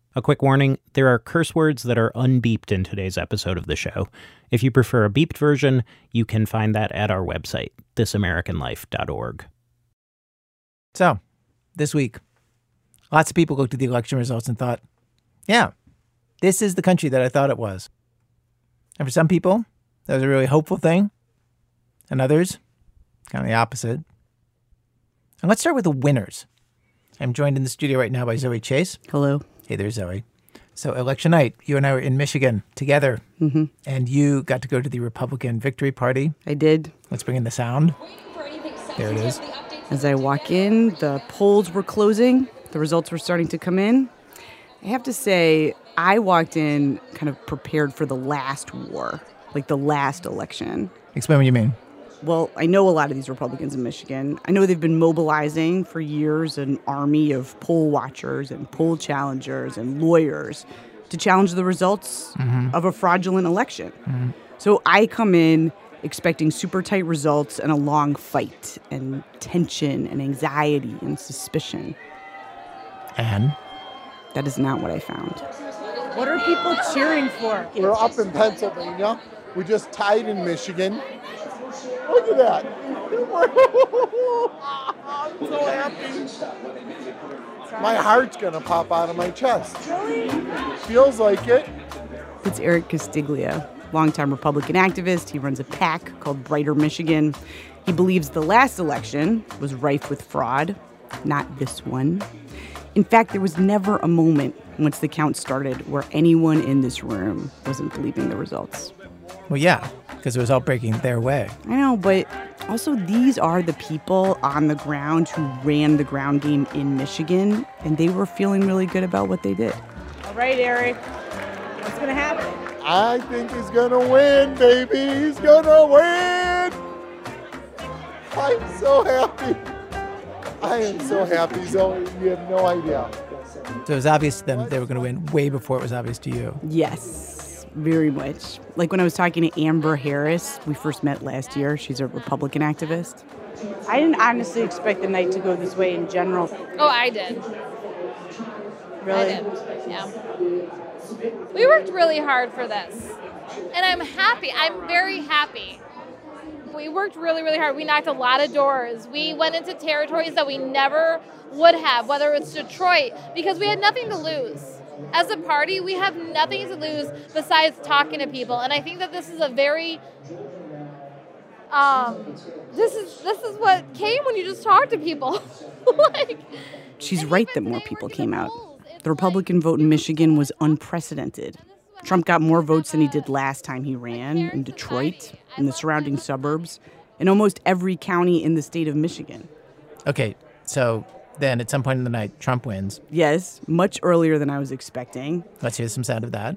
A quick warning, there are curse words that are unbeeped in today's episode of the show. If you prefer a beeped version, you can find that at our website, thisamericanlife.org. So, this week, lots of people looked at the election results and thought, yeah, this is the country that I thought it was. And for some people, that was a really hopeful thing. And others, kind of the opposite. And let's start with the winners. I'm joined in the studio right now by Zoe Chase. Hello. Hey there, Zoe. So election night, you and I were in Michigan together. Mm-hmm. And you got to go to the Republican Victory Party. I did. Let's bring in the sound. There it is. As I walk in, the polls were closing. The results were starting to come in. I have to say, I walked in kind of prepared for the last war, like the last election. Explain what you mean. Well, I know a lot of these Republicans in Michigan. I know they've been mobilizing for years an army of poll watchers and poll challengers and lawyers to challenge the results of a fraudulent election. Mm-hmm. So I come in expecting super tight results and a long fight and tension and anxiety and suspicion. And? That is not what I found. What are people cheering for? We're up in Pennsylvania. We just tied in Michigan. Look at that. I'm so happy. My heart's going to pop out of my chest. Really? Feels like it. It's Eric Castiglia, longtime Republican activist. He runs a PAC called Brighter Michigan. He believes the last election was rife with fraud, not this one. In fact, there was never a moment once the count started where anyone in this room wasn't believing the results. Well, yeah, because it was all breaking their way. I know, but also these are the people on the ground who ran the ground game in Michigan, and they were feeling really good about what they did. All right, Eric, what's going to happen? I think he's going to win, baby. He's going to win. I'm so happy. I am so happy, Zoe. You have no idea. So it was obvious to them they were going to win way before it was obvious to you. Yes, very much. Like when I was talking to Amber Harris, we first met last year. She's a Republican activist. I didn't honestly expect the night to go this way in general. Oh, I did. Really? I did, yeah. We worked really hard for this. And I'm happy. I'm very happy. We worked really, really hard. We knocked a lot of doors. We went into territories that we never would have, whether it's Detroit, because we had nothing to lose. As a party, we have nothing to lose besides talking to people. And I think that this is a very, this is what came when you just talk to people. She's right that more people came out. The Republican vote in Michigan was unprecedented. Trump got more votes than he did last time he ran in Detroit, in the surrounding suburbs, in almost every county in the state of Michigan. Okay, so then at some point in the night, Trump wins. Yes, much earlier than I was expecting. Let's hear some sound of that.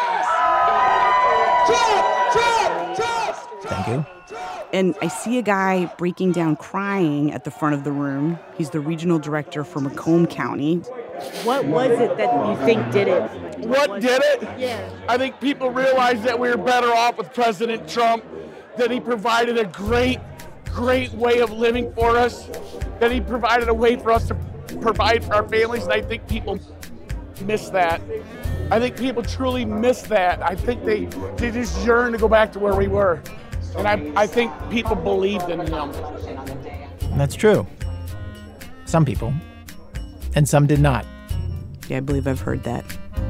Thank you. And I see a guy breaking down crying at the front of the room. He's the regional director for Macomb County. What was it that you think did it? What did it? Yeah. I think people realized that we were better off with President Trump, that he provided a great way of living for us, that he provided a way for us to provide for our families, and I think people miss that. I think people truly miss that. I think they just yearn to go back to where we were. And I think people believed in him. That's true. Some people. And some did not. Yeah, I believe I've heard that.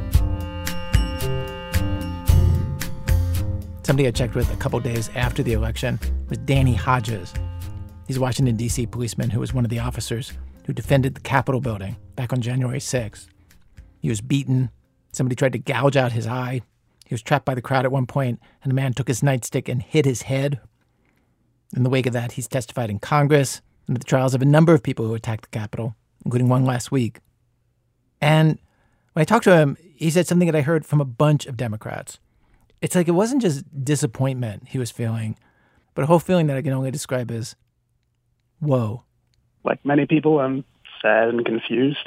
Somebody I checked with a couple days after the election was Danny Hodges. He's a Washington, D.C. policeman who was one of the officers who defended the Capitol building back on January 6th. He was beaten. Somebody tried to gouge out his eye. He was trapped by the crowd at one point, and the man took his nightstick and hit his head. In the wake of that, he's testified in Congress and at the trials of a number of people who attacked the Capitol, including one last week. And when I talked to him, he said something that I heard from a bunch of Democrats. It's like it wasn't just disappointment he was feeling, but a whole feeling that I can only describe as, whoa. Like many people, I'm sad and confused.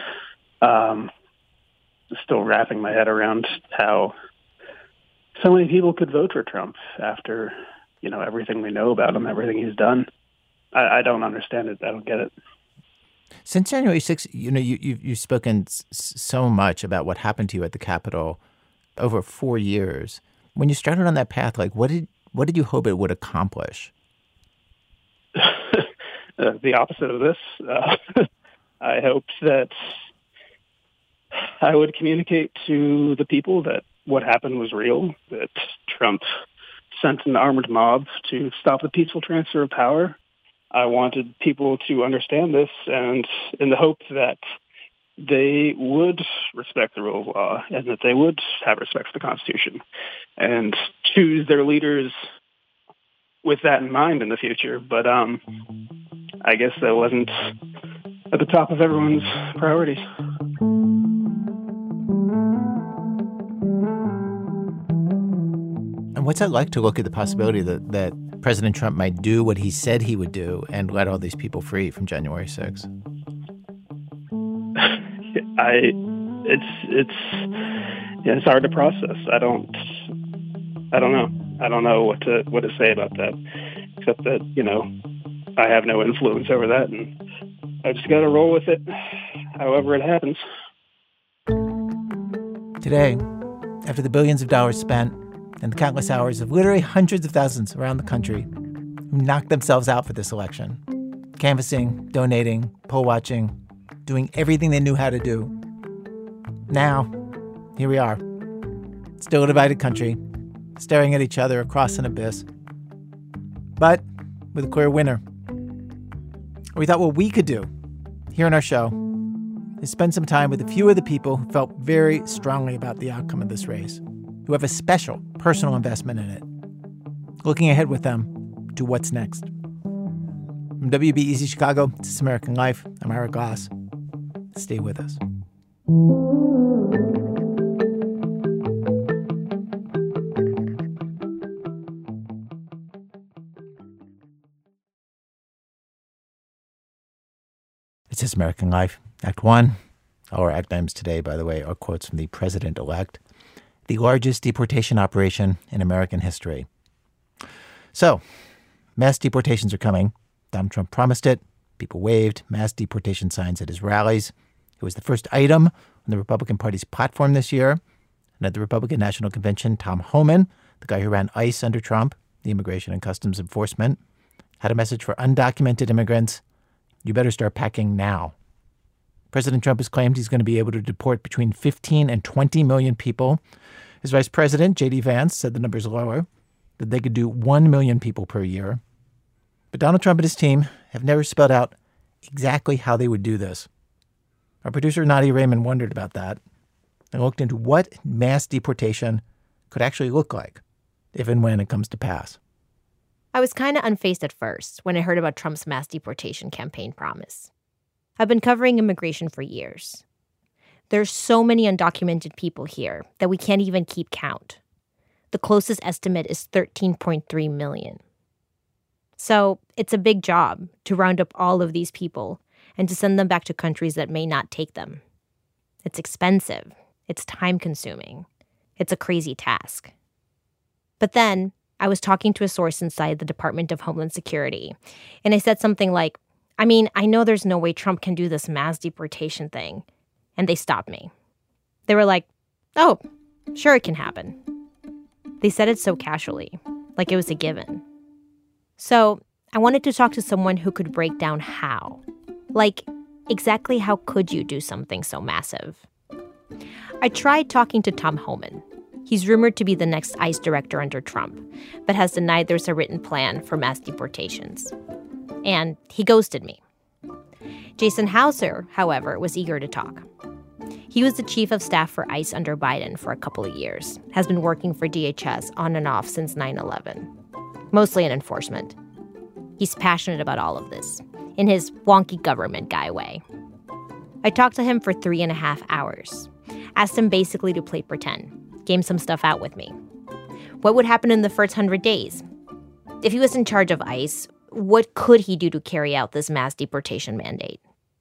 Still wrapping my head around how so many people could vote for Trump after, everything we know about him, everything he's done. I don't understand it. I don't get it. Since January 6th, you've spoken so much about what happened to you at the Capitol over 4 years. When you started on that path, like what did you hope it would accomplish? The opposite of this. I hoped that I would communicate to the people that what happened was real, that Trump sent an armed mob to stop the peaceful transfer of power. I wanted people to understand this, and in the hope that they would respect the rule of law and that they would have respect for the Constitution and choose their leaders with that in mind in the future. But I guess that wasn't at the top of everyone's priorities. And what's it like to look at the possibility that President Trump might do what he said he would do and let all these people free from January 6th? It's hard to process. I don't know. I don't know what to say about that, except that, I have no influence over that, and I just got to roll with it however it happens. Today, after the billions of dollars spent and the countless hours of literally hundreds of thousands around the country who knocked themselves out for this election, canvassing, donating, poll watching, doing everything they knew how to do. Now, here we are, still a divided country, staring at each other across an abyss, but with a clear winner. We thought what we could do here on our show is spend some time with a few of the people who felt very strongly about the outcome of this race, who have a special personal investment in it, looking ahead with them to what's next. From WBEZ Chicago, This American Life, I'm Ira Glass. Stay with us. It's This American Life, Act 1. Our act names today, by the way, are quotes from the president-elect. The largest deportation operation in American history. So, mass deportations are coming. Donald Trump promised it. People waved mass deportation signs at his rallies. It was the first item on the Republican Party's platform this year. And at the Republican National Convention, Tom Homan, the guy who ran ICE under Trump, the Immigration and Customs Enforcement, had a message for undocumented immigrants. You better start packing now. President Trump has claimed he's going to be able to deport between 15 and 20 million people. His vice president, J.D. Vance, said the number's lower, that they could do 1 million people per year. But Donald Trump and his team have never spelled out exactly how they would do this. Our producer, Nadia Raymond, wondered about that and looked into what mass deportation could actually look like if and when it comes to pass. I was kind of unfazed at first when I heard about Trump's mass deportation campaign promise. I've been covering immigration for years. There's so many undocumented people here that we can't even keep count. The closest estimate is 13.3 million. So it's a big job to round up all of these people and to send them back to countries that may not take them. It's expensive. It's time-consuming. It's a crazy task. But then I was talking to a source inside the Department of Homeland Security, and I said something like, I know there's no way Trump can do this mass deportation thing. And they stopped me. They were like, oh, sure it can happen. They said it so casually, like it was a given. So I wanted to talk to someone who could break down how. Like, exactly how could you do something so massive? I tried talking to Tom Homan. He's rumored to be the next ICE director under Trump, but has denied there's a written plan for mass deportations. And he ghosted me. Jason Hauser, however, was eager to talk. He was the chief of staff for ICE under Biden for a couple of years, has been working for DHS on and off since 9/11, mostly in enforcement. He's passionate about all of this, in his wonky government guy way. I talked to him for 3.5 hours, asked him basically to play pretend, game some stuff out with me. What would happen in the first 100 days? If he was in charge of ICE, what could he do to carry out this mass deportation mandate?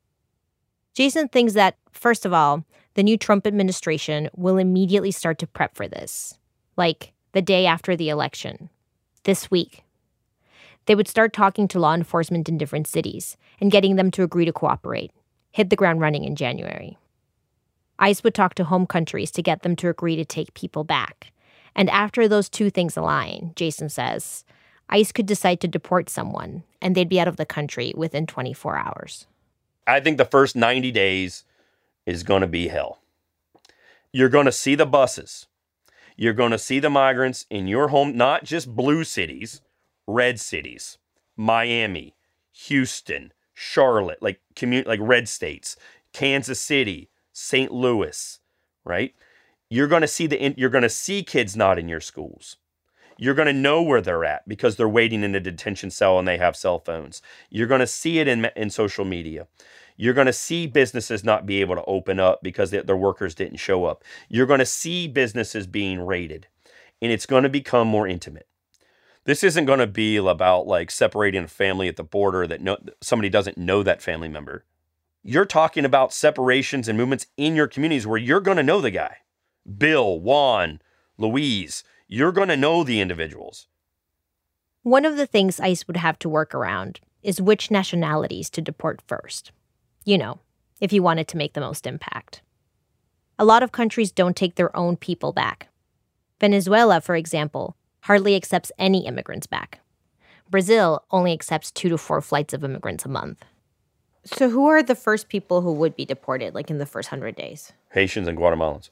Jason thinks that, first of all, the new Trump administration will immediately start to prep for this, like the day after the election, this week. They would start talking to law enforcement in different cities and getting them to agree to cooperate, hit the ground running in January. ICE would talk to home countries to get them to agree to take people back. And after those two things align, Jason says, ICE could decide to deport someone, and they'd be out of the country within 24 hours. I think the first 90 days is going to be hell. You're going to see the buses. You're going to see the migrants in your home, not just blue cities, red cities, Miami, Houston, Charlotte, like red states, Kansas City, St. Louis, right? You're going to see kids not in your schools. You're going to know where they're at because they're waiting in a detention cell and they have cell phones. You're going to see it in social media. You're going to see businesses not be able to open up because their workers didn't show up. You're going to see businesses being raided, and it's going to become more intimate. This isn't going to be about like separating a family at the border that somebody doesn't know that family member. You're talking about separations and movements in your communities where you're going to know the guy. Bill, Juan, Louise, you're going to know the individuals. One of the things ICE would have to work around is which nationalities to deport first. You know, if you wanted to make the most impact. A lot of countries don't take their own people back. Venezuela, for example, hardly accepts any immigrants back. Brazil only accepts 2 to 4 flights of immigrants a month. So who are the first people who would be deported, like in the first 100 days? Haitians and Guatemalans.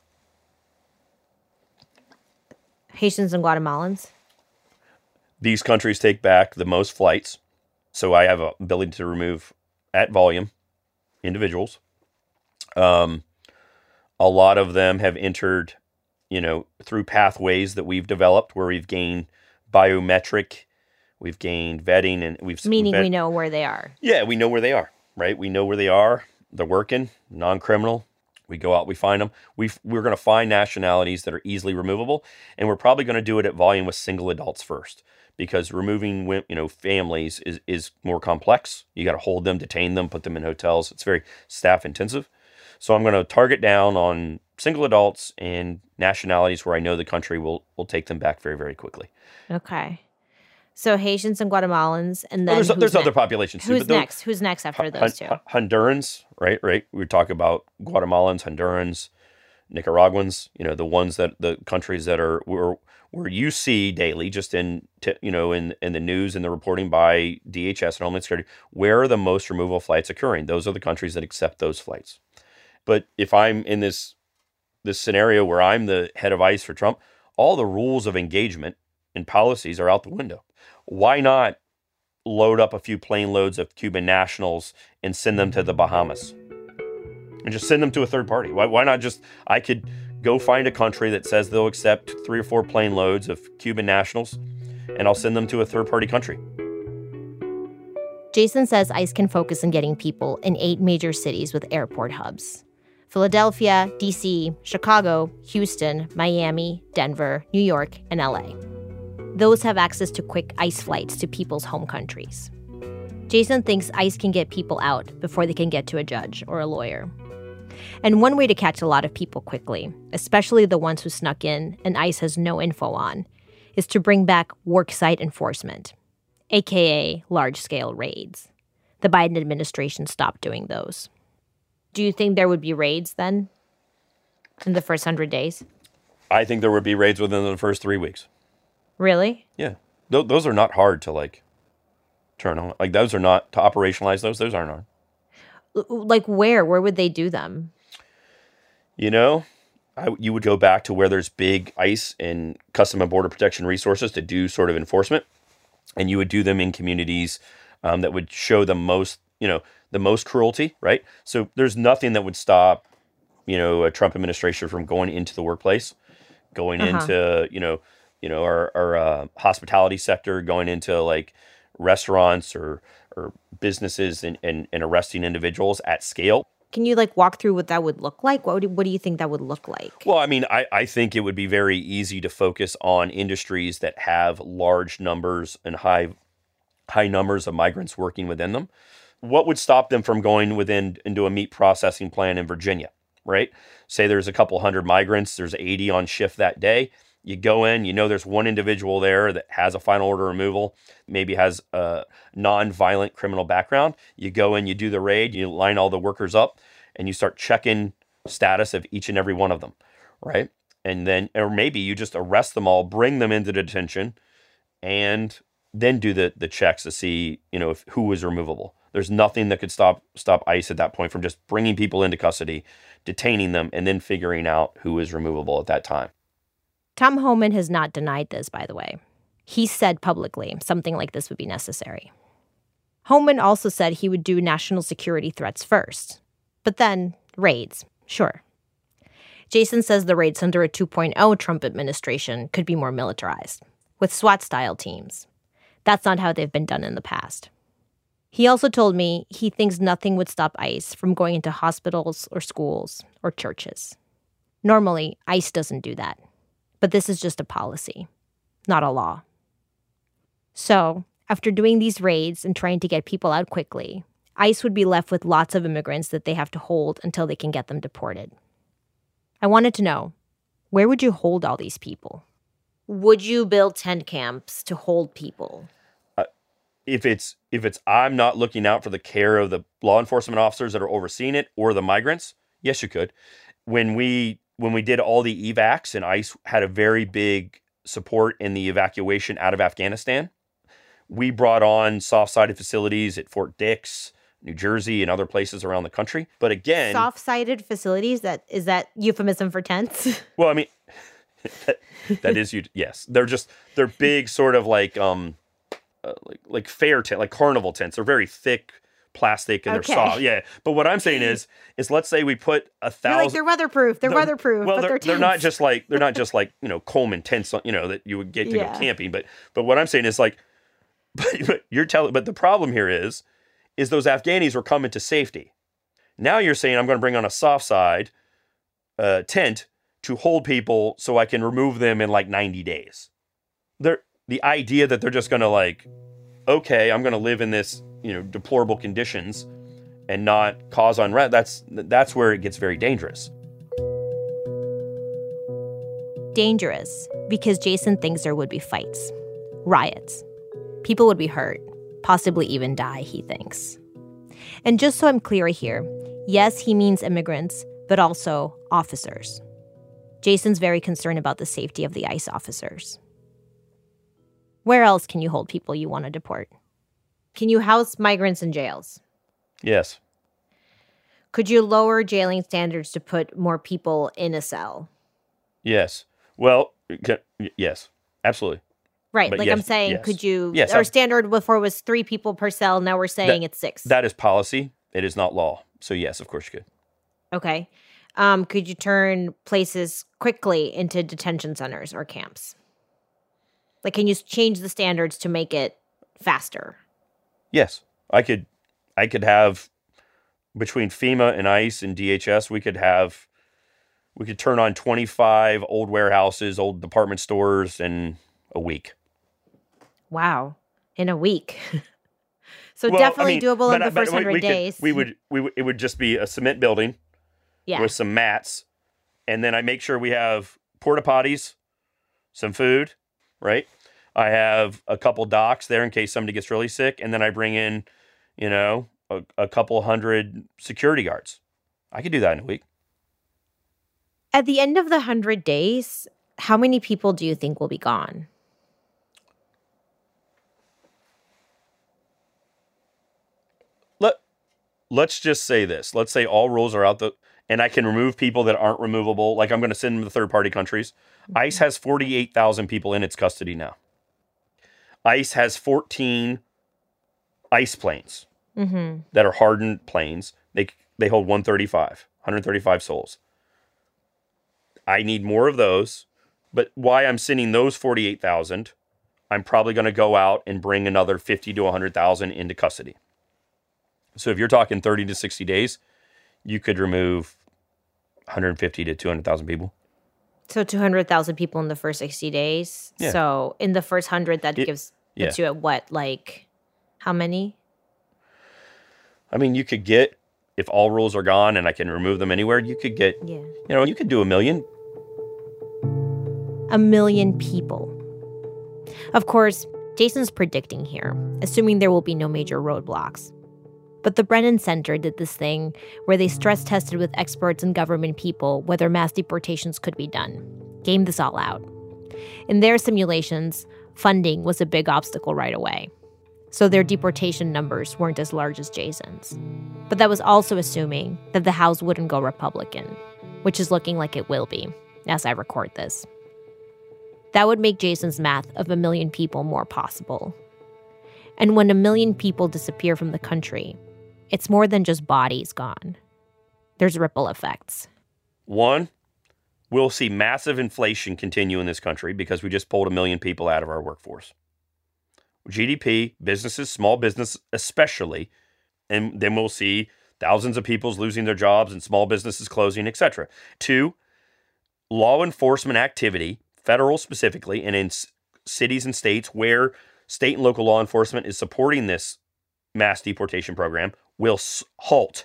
Haitians and Guatemalans? These countries take back the most flights. So I have an ability to remove at volume individuals. A lot of them have entered, through pathways that we've developed where we've gained biometric, we've gained vetting, and Meaning we know where they are. Yeah, we know where they are, right? We know where they are. They're working, non-criminal. We go out, we find them. We're going to find nationalities that are easily removable, and we're probably going to do it at volume with single adults first, because removing, families is more complex. You got to hold them, detain them, put them in hotels. It's very staff intensive. So I'm going to target down on single adults and nationalities where I know the country will take them back very, very quickly. Okay. So Haitians and Guatemalans, and then there's other populations too. Who's next? Who's next after those two? Hondurans, right? We talk about Guatemalans, Hondurans, Nicaraguans. The ones the countries that are where you see daily, just in the news and the reporting by DHS and Homeland Security, where are the most removal flights occurring? Those are the countries that accept those flights. But if I'm in this scenario where I'm the head of ICE for Trump, all the rules of engagement and policies are out the window. Why not load up a few plane loads of Cuban nationals and send them to the Bahamas? And just send them to a third party. Why not I could go find a country that says they'll accept 3 or 4 plane loads of Cuban nationals, and I'll send them to a third party country. Jason says ICE can focus on getting people in 8 major cities with airport hubs: Philadelphia, D.C., Chicago, Houston, Miami, Denver, New York, and L.A. Those have access to quick ICE flights to people's home countries. Jason thinks ICE can get people out before they can get to a judge or a lawyer. And one way to catch a lot of people quickly, especially the ones who snuck in and ICE has no info on, is to bring back worksite enforcement, aka large-scale raids. The Biden administration stopped doing those. Do you think there would be raids then in the first 100 days? I think there would be raids within the first 3 weeks. Really? Yeah. Those are not hard to turn on. Those are not to operationalize those. Those aren't hard. Where? Where would they do them? You would go back to where there's big ICE and Custom and Border Protection resources to do sort of enforcement. And you would do them in communities that would show the most cruelty, right? So there's nothing that would stop, a Trump administration from going into the workplace, going into, our hospitality sector, going into restaurants or businesses and arresting individuals at scale. Can you walk through what that would look like? What do you think that would look like? Well, I think it would be very easy to focus on industries that have large numbers and high numbers of migrants working within them. What would stop them from going into a meat processing plant in Virginia, right? Say there's a couple hundred migrants, there's 80 on shift that day. You go in, you know there's one individual there that has a final order removal, maybe has a non-violent criminal background. You go in, you do the raid, you line all the workers up, and you start checking status of each and every one of them, right? And then, or maybe you just arrest them all, bring them into detention, and then do the checks to see, who was removable. There's nothing that could stop ICE at that point from just bringing people into custody, detaining them, and then figuring out who is removable at that time. Tom Homan has not denied this, by the way. He said publicly something like this would be necessary. Homan also said he would do national security threats first, but then raids, sure. Jason says the raids under a 2.0 Trump administration could be more militarized, with SWAT-style teams. That's not how they've been done in the past. He also told me he thinks nothing would stop ICE from going into hospitals or schools or churches. Normally, ICE doesn't do that. But this is just a policy, not a law. So, after doing these raids and trying to get people out quickly, ICE would be left with lots of immigrants that they have to hold until they can get them deported. I wanted to know, where would you hold all these people? Would you build tent camps to hold people? If it's I'm not looking out for the care of the law enforcement officers that are overseeing it or the migrants, yes, you could. When we did all the evacs, and ICE had a very big support in the evacuation out of Afghanistan, we brought on soft-sided facilities at Fort Dix, New Jersey, and other places around the country. But again... Soft-sided facilities? Is that euphemism for tents? Well, I mean, that is, yes. They're big sort of like fair tent, like carnival tents. They're very thick plastic and they're soft. Yeah. But what I'm saying is let's say we put 1,000. They're weatherproof. They're weatherproof. Well, but they're not just like Coleman tents, that you would get to go camping. But what I'm saying is but the problem here is those Afghanis were coming to safety. Now you're saying I'm going to bring on a soft side tent to hold people so I can remove them in 90 days. The idea that they're just going to okay, I'm going to live in this, deplorable conditions and not cause unrest, that's where it gets very dangerous. Dangerous because Jason thinks there would be fights, riots. People would be hurt, possibly even die, he thinks. And just so I'm clear here, yes, he means immigrants, but also officers. Jason's very concerned about the safety of the ICE officers. Where else can you hold people you want to deport? Can you house migrants in jails? Yes. Could you lower jailing standards to put more people in a cell? Yes. Well, yes, absolutely. Right. But yes, I'm saying, yes. Could you... Yes, our standard before was 3 people per cell. Now we're saying it's 6. That is policy. It is not law. So yes, of course you could. Okay. Could you turn places quickly into detention centers or camps? Can you change the standards to make it faster? Yes. I could have, between FEMA and ICE and DHS, we could turn on 25 old warehouses, old department stores in a week. Wow. In a week. So definitely doable in the first 100 days. It would just be a cement building with some mats. And then I make sure we have porta potties, some food, right? I have a couple docks there in case somebody gets really sick. And then I bring in, a couple hundred security guards. I could do that in a week. At the end of the 100 days, how many people do you think will be gone? Let's just say this. Let's say all rules are out, and I can remove people that aren't removable. I'm going to send them to third-party countries. Mm-hmm. ICE has 48,000 people in its custody now. ICE has 14 ICE planes that are hardened planes. They hold 135 souls. I need more of those, but why I'm sending those 48,000, I'm probably going to go out and bring another 50 to 100,000 into custody. So if you're talking 30 to 60 days, you could remove 150 to 200,000 people. So 200,000 people in the first 60 days. Yeah. So in the first 100, that puts you at what? How many? I mean, you could get, if all rules are gone and I can remove them anywhere, you could get, you could do 1 million. 1 million people. Of course, Jason's predicting here, assuming there will be no major roadblocks. But the Brennan Center did this thing where they stress tested with experts and government people whether mass deportations could be done. Game this all out. In their simulations, funding was a big obstacle right away. So their deportation numbers weren't as large as Jason's. But that was also assuming that the House wouldn't go Republican, which is looking like it will be, as I record this. That would make Jason's math of 1 million people more possible. And when 1 million people disappear from the country, it's more than just bodies gone. There's ripple effects. One, we'll see massive inflation continue in this country because we just pulled 1 million people out of our workforce. GDP, businesses, small business especially, and then we'll see thousands of people losing their jobs and small businesses closing, etc. Two, law enforcement activity, federal specifically, and in cities and states where state and local law enforcement is supporting this mass deportation program, will halt.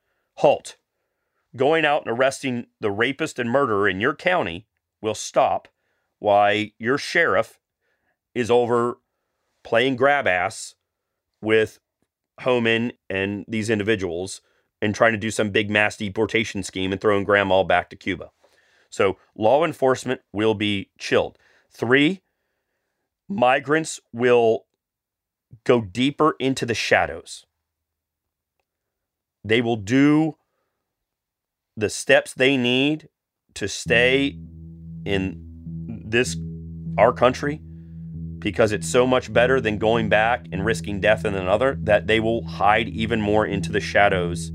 Going out and arresting the rapist and murderer in your county will stop while your sheriff is over playing grab ass with Homan and these individuals and trying to do some big mass deportation scheme and throwing grandma back to Cuba. So law enforcement will be chilled. 3, migrants will go deeper into the shadows. They will do the steps they need to stay in our country because it's so much better than going back and risking death in another, that they will hide even more into the shadows.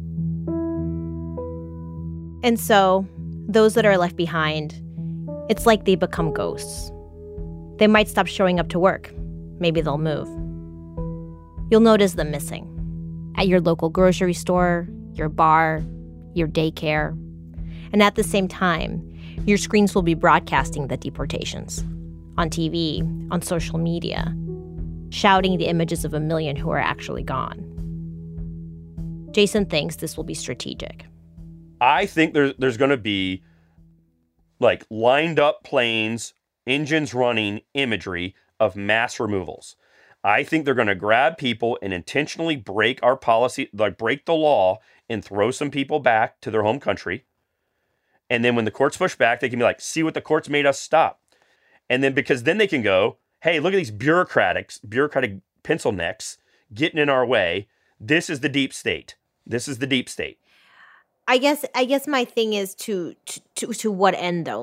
And so, those that are left behind, it's like they become ghosts. They might stop showing up to work. Maybe they'll move. You'll notice them missing. At your local grocery store, your bar, your daycare. And at the same time, your screens will be broadcasting the deportations. On TV, on social media, shouting the images of 1 million who are actually gone. Jason thinks this will be strategic. I think there's going to be like lined up planes, engines running imagery of mass removals. I think they're going to grab people and intentionally break our policy, like break the law and throw some people back to their home country. And then when the courts push back, they can be like, see what the courts made us stop. And then because then they can go, hey, look at these bureaucratic pencil necks getting in our way. This is the deep state. This is the deep state. I guess my thing is to what end though?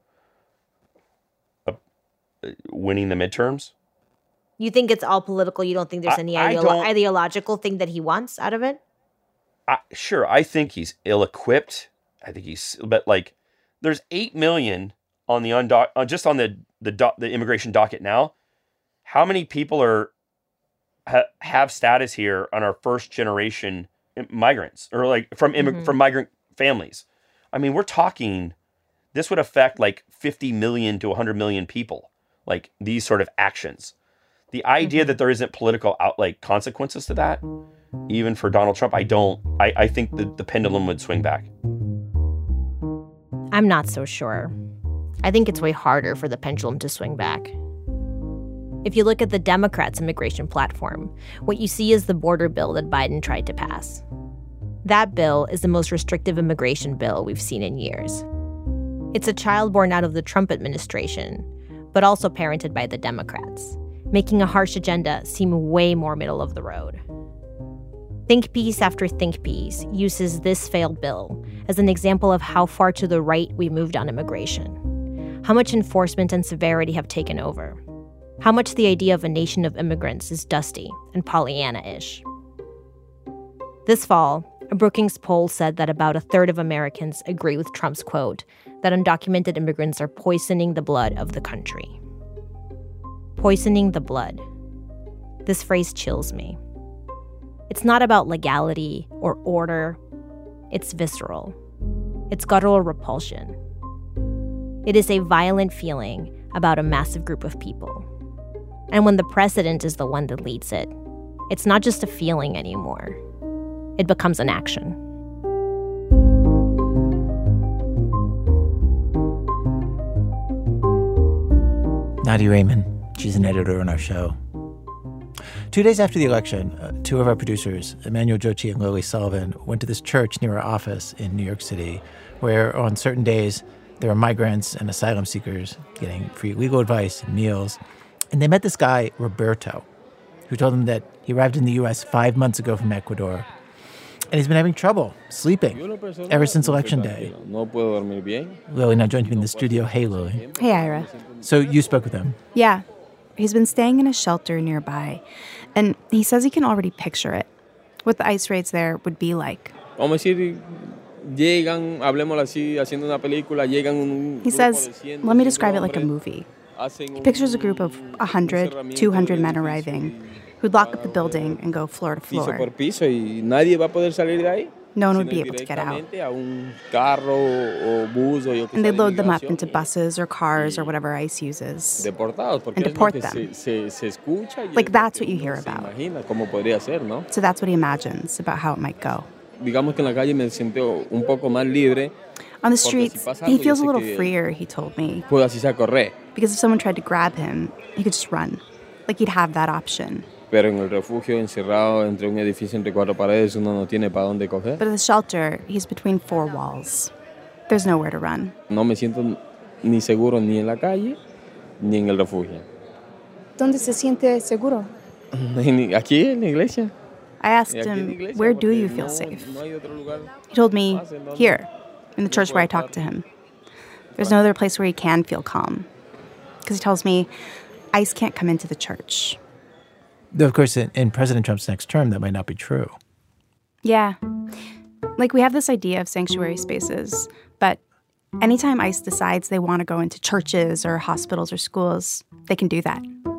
Winning the midterms. You think it's all political? You don't think there's any ideological thing that he wants out of it? Sure, I think he's ill-equipped. I think but like, there's 8 million on the just on the immigration docket now. How many people have status here on our first generation migrants or like from migrant families? I mean, we're talking. This would affect like 50 million to 100 million people. Like these sort of actions. The idea that there isn't political consequences to that, even for Donald Trump, I think the pendulum would swing back. I'm not so sure. I think it's way harder for the pendulum to swing back. If you look at the Democrats' immigration platform, what you see is the border bill that Biden tried to pass. That bill is the most restrictive immigration bill we've seen in years. It's a child born out of the Trump administration, but also parented by the Democrats, making a harsh agenda seem way more middle of the road. Think piece after think piece uses this failed bill as an example of how far to the right we moved on immigration, how much enforcement and severity have taken over, how much the idea of a nation of immigrants is dusty and Pollyanna-ish. This fall, a Brookings poll said that about 1/3 of Americans agree with Trump's quote that undocumented immigrants are poisoning the blood of the country. Poisoning the blood. This phrase chills me. It's not about legality or order. It's visceral. It's guttural repulsion. It is a violent feeling about a massive group of people. And when the president is the one that leads it, it's not just a feeling anymore. It becomes an action. Nadia Raymond. She's an editor on our show. 2 days after the election, two of our producers, Emmanuel Jochi and Lily Sullivan, went to this church near our office in New York City, where on certain days there are migrants and asylum seekers getting free legal advice and meals. And they met this guy, Roberto, who told them that he arrived in the U.S. 5 months ago from Ecuador. And he's been having trouble sleeping ever since Election Day. Lily now joins me in the studio. Hey, Lily. Hey, Ira. So you spoke with him? Yeah. He's been staying in a shelter nearby. And he says he can already picture it, what the ICE raids there would be like. He says, let me describe it like a movie. He pictures a group of 100, 200 men arriving who'd lock up the building and go floor to floor. No one would be able to get out. And they load them up into buses or cars or whatever ICE uses and deport them. Like, that's what you hear about. So that's what he imagines about how it might go. On the streets, he feels a little freer, he told me. Because if someone tried to grab him, he could just run. Like he'd have that option. But at the shelter, he's between four walls. There's nowhere to run. ¿Dónde se siente seguro? Aquí, en la iglesia. I asked him, where do you feel safe? He told me, here, in the church where I talked to him. There's no other place where he can feel calm. Because he tells me, ICE can't come into the church. Though, of course, in President Trump's next term, that might not be true. Yeah. Like, we have this idea of sanctuary spaces, but anytime ICE decides they want to go into churches or hospitals or schools, they can do that.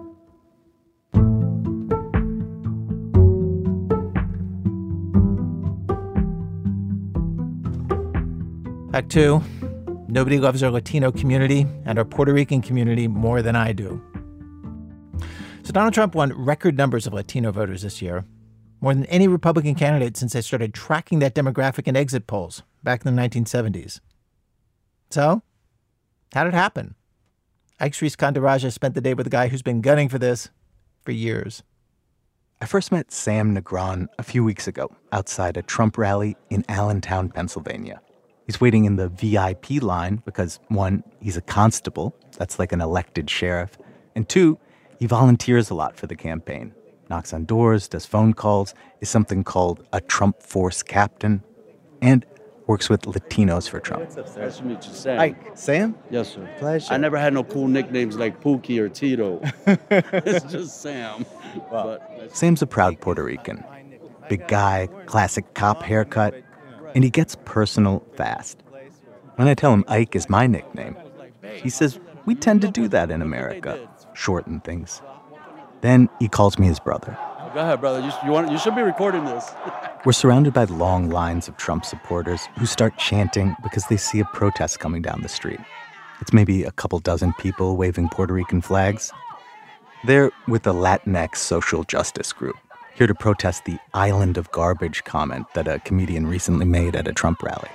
Act 2, nobody loves our Latino community and our Puerto Rican community more than I do. So Donald Trump won record numbers of Latino voters this year, more than any Republican candidate since they started tracking that demographic in exit polls back in the 1970s. So, how did it happen? Ike Sriskandarajah spent the day with a guy who's been gunning for this for years. I first met Sam Negron a few weeks ago outside a Trump rally in Allentown, Pennsylvania. He's waiting in the VIP line because, one, he's a constable, that's like an elected sheriff, and two, he volunteers a lot for the campaign, knocks on doors, does phone calls, is something called a Trump Force captain, and works with Latinos for Trump. Nice to meet you, Sam. Hi, Sam? Yes, sir. Pleasure. I never had no cool nicknames like Pookie or Tito. It's just Sam. Well, Sam's a proud Puerto Rican. Big guy, classic cop haircut, and he gets personal fast. When I tell him Ike is my nickname, he says we tend to do that in America, shorten things. Then he calls me his brother. Go ahead, brother. You should be recording this. We're surrounded by long lines of Trump supporters who start chanting because they see a protest coming down the street. It's maybe a couple dozen people waving Puerto Rican flags. They're with the Latinx social justice group, here to protest the island of garbage comment that a comedian recently made at a Trump rally.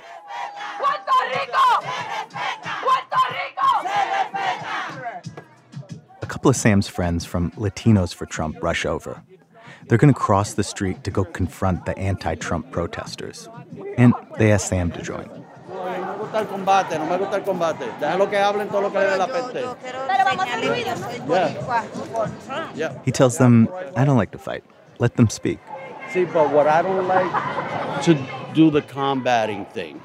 A couple of Sam's friends from Latinos for Trump rush over. They're going to cross the street to go confront the anti-Trump protesters. And they ask Sam to join. He tells them, I don't like to fight. Let them speak. See, but what I don't like, to do the combating thing.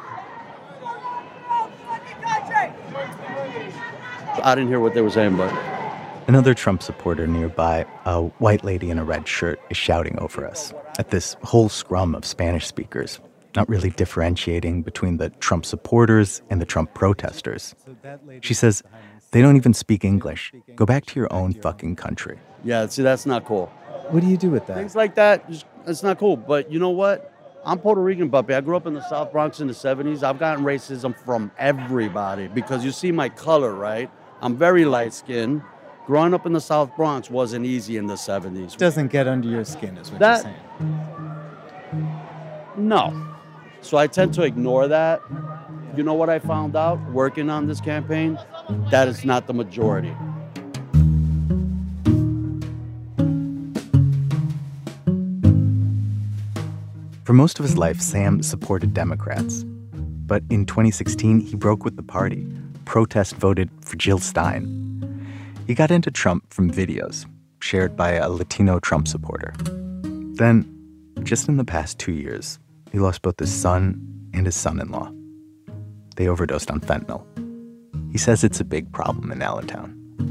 I didn't hear what they were saying, but... Another Trump supporter nearby, a white lady in a red shirt, is shouting over us at this whole scrum of Spanish speakers, not really differentiating between the Trump supporters and the Trump protesters. She says, they don't even speak English. Go back to your own fucking country. Yeah, see, that's not cool. What do you do with that? Things like that, it's not cool. But you know what? I'm Puerto Rican, puppy. I grew up in the South Bronx in the 70s. I've gotten racism from everybody because you see my color, right? I'm very light-skinned. Growing up in the South Bronx wasn't easy in the 70s. Doesn't get under your skin, is what you're saying. No. So I tend to ignore that. You know what I found out working on this campaign? That is not the majority. For most of his life, Sam supported Democrats. But in 2016, he broke with the party. Protest voted for Jill Stein. He got into Trump from videos shared by a Latino Trump supporter. Then, just in the past 2 years, he lost both his son and his son-in-law. They overdosed on fentanyl. He says it's a big problem in Allentown.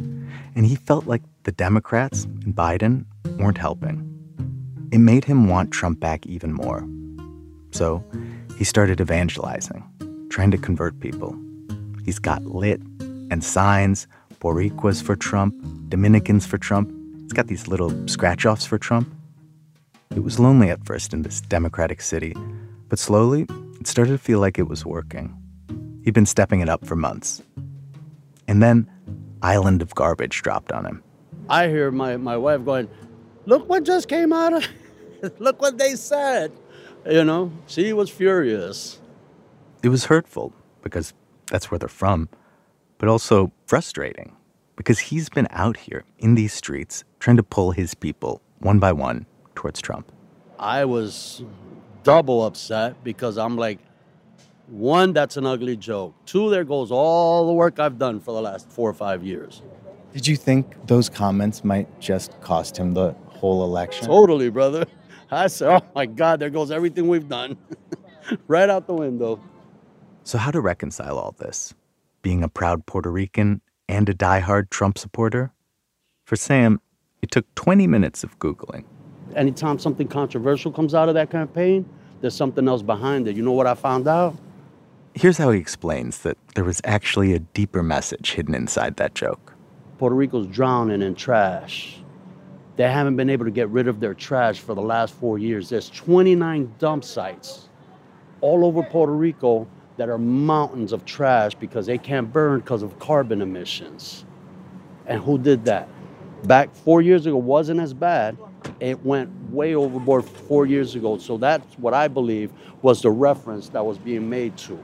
And he felt like the Democrats and Biden weren't helping. It made him want Trump back even more. So he started evangelizing, trying to convert people. He's got lit and signs, Boricuas for Trump, Dominicans for Trump. He's got these little scratch-offs for Trump. It was lonely at first in this Democratic city, but slowly it started to feel like it was working. He'd been stepping it up for months. And then Island of Garbage dropped on him. I hear my wife going, look what just came out of look what they said. You know, she was furious. It was hurtful because that's where they're from, but also frustrating because he's been out here in these streets trying to pull his people one by one towards Trump. I was double upset because I'm like, one, that's an ugly joke. Two, there goes all the work I've done for the last 4 or 5 years. Did you think those comments might just cost him the whole election? Totally, brother. I said, oh my God, there goes everything we've done. Right out the window. So how to reconcile all this? Being a proud Puerto Rican and a diehard Trump supporter? For Sam, it took 20 minutes of Googling. Anytime something controversial comes out of that campaign, there's something else behind it. You know what I found out? Here's how he explains that there was actually a deeper message hidden inside that joke. Puerto Rico's drowning in trash. They haven't been able to get rid of their trash for the last 4 years. There's 29 dump sites all over Puerto Rico that are mountains of trash because they can't burn because of carbon emissions. And who did that? Back 4 years ago wasn't as bad. It went way overboard 4 years ago. So that's what I believe was the reference that was being made to.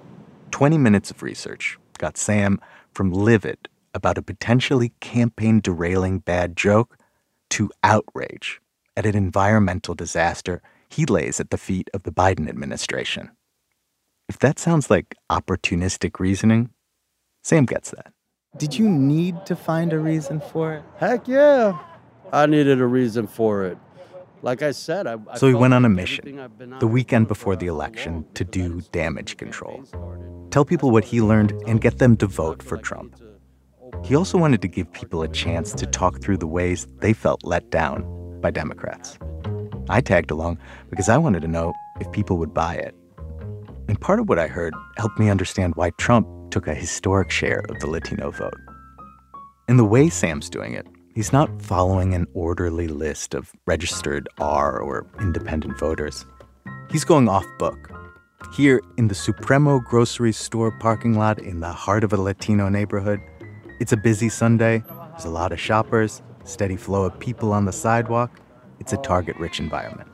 20 minutes of research got Sam from livid about a potentially campaign-derailing bad joke to outrage at an environmental disaster he lays at the feet of the Biden administration. If that sounds like opportunistic reasoning, Sam gets that. Did you need to find a reason for it? Heck yeah. I needed a reason for it. Like I said, So he went on a mission the weekend before the election to do damage control. Tell people what he learned and get them to vote for Trump. He also wanted to give people a chance to talk through the ways they felt let down by Democrats. I tagged along because I wanted to know if people would buy it. And part of what I heard helped me understand why Trump took a historic share of the Latino vote. And the way Sam's doing it, he's not following an orderly list of registered R or independent voters. He's going off book. Here in the Supremo grocery store parking lot in the heart of a Latino neighborhood, it's a busy Sunday. There's a lot of shoppers, steady flow of people on the sidewalk. It's a target-rich environment.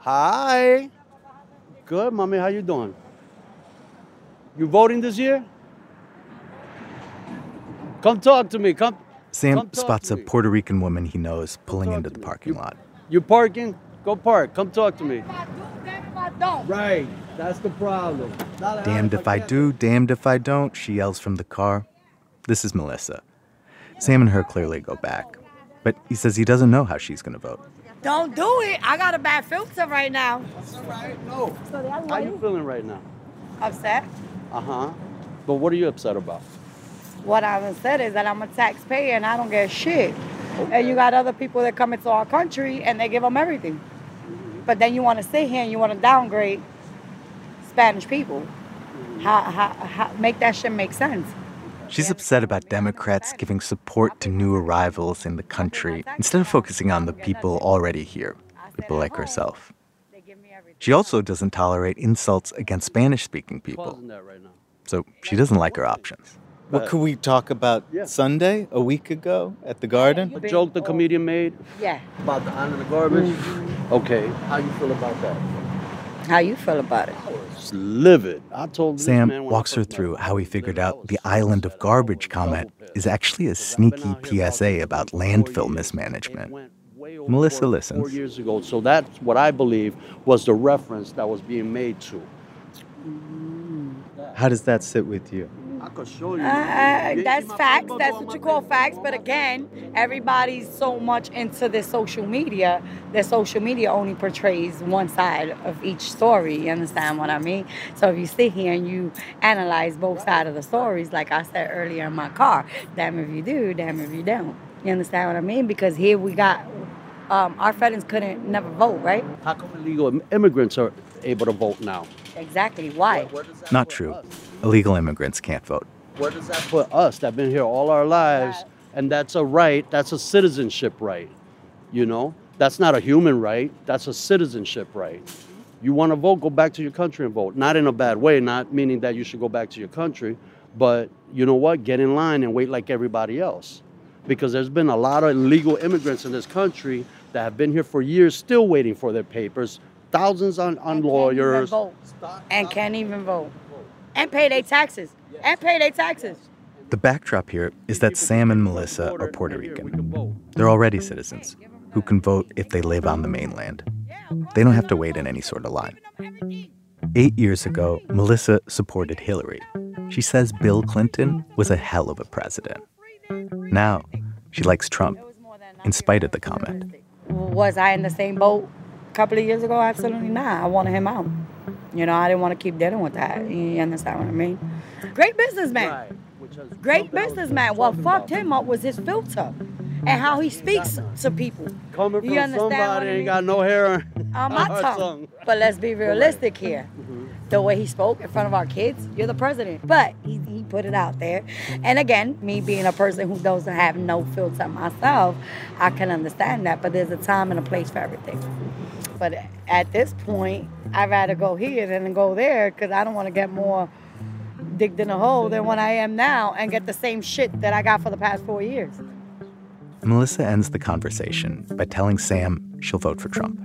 Hi. Good, mommy. How you doing? You voting this year? Come talk to me. Sam spots a Puerto Rican woman he knows pulling into the parking lot. You parking? Go park. Come talk to me. Right. That's the problem. Damned if I do, damned if I don't, she yells from the car. This is Melissa. Sam and her clearly go back. But he says he doesn't know how she's going to vote. Don't do it. I got a bad filter right now. That's all right. No. How you feeling right now? Upset. Uh-huh. But what are you upset about? What I'm upset is that I'm a taxpayer and I don't get shit. Okay. And you got other people that come into our country and they give them everything. But then you want to sit here and you want to downgrade Spanish people. How make that shit make sense? She's upset about Democrats giving support to new arrivals in the country instead of focusing on the people already here, people like herself. She also doesn't tolerate insults against Spanish-speaking people. So she doesn't like her options. What could we talk about Sunday, a week ago, at the Garden? A joke the comedian made? Yeah. About the island of garbage? Mm-hmm. Okay. How you feel about that? How you feel about it? Livid. I told Sam walks her through how he figured out the island of garbage comment is actually a sneaky PSA about landfill mismanagement. Melissa listens. 4 years ago. So that's what I believe was the reference that was being made to. How does that sit with you? I could show you. That's facts. That's what you call facts. But again, everybody's so much into their social media. Their social media only portrays one side of each story. You understand what I mean? So if you sit here and you analyze both sides of the stories, like I said earlier in my car, damn if you do, damn if you don't. You understand what I mean? Because here we got, our felons couldn't never vote, right? How come illegal immigrants are able to vote now? Exactly. Why? Not true. Illegal immigrants can't vote. Where does that put us that have been here all our lives? And that's a right, that's a citizenship right, you know? That's not a human right, that's a citizenship right. You want to vote, go back to your country and vote. Not in a bad way, not meaning that you should go back to your country, but you know what? Get in line and wait like everybody else. Because there's been a lot of illegal immigrants in this country that have been here for years still waiting for their papers. Thousands on lawyers. And can't even vote. And pay their taxes. And pay their taxes. The backdrop here is that Sam and Melissa are Puerto Rican. They're already citizens who can vote if they live on the mainland. They don't have to wait in any sort of line. 8 years ago, Melissa supported Hillary. She says Bill Clinton was a hell of a president. Now, she likes Trump, in spite of the comment. Was I in the same boat a couple of years ago? Absolutely not. I wanted him out. You know, I didn't want to keep dealing with that. You understand what I mean? Great businessman. Great businessman. What fucked him up was his filter and how he speaks to people. Coming from somebody ain't got no hair on my tongue. But let's be realistic here. The way he spoke in front of our kids, you're the president. But he put it out there. And again, me being a person who doesn't have no filter myself, I can understand that. But there's a time and a place for everything. But at this point, I'd rather go here than go there because I don't want to get more digged in a hole than what I am now and get the same shit that I got for the past 4 years. Melissa ends the conversation by telling Sam she'll vote for Trump.